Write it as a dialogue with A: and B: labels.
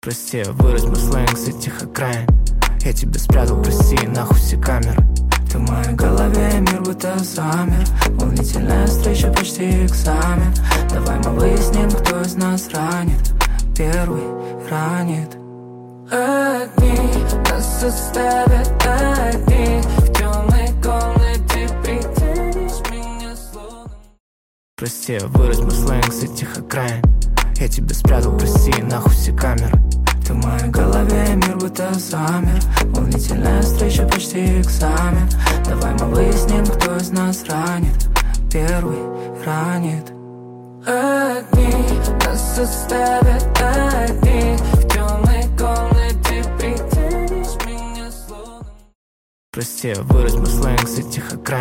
A: Прости, я вырос мой сленг с этих окраин. Я тебя спрятал, прости, нахуй все камеры. Ты в моей голове, мир будто замер. Волнительная встреча, почти экзамен. Давай мы выясним, кто из нас ранит. Первый ранит. Одни нас оставят одни. В темной комнате притянешь меня словно. Прости, я вырос мой сленг с этих окраин. Я тебя спрятал, прости, нахуй все камеры. Ты в моей голове, мир будто замер. Волнительная встреча, почти экзамен. Давай мы выясним, кто из нас ранит. Первый ранит. Одни нас оставят одни. В темной комнате притянешь меня словно. Прости, я вырос мой сленг с этих окраин.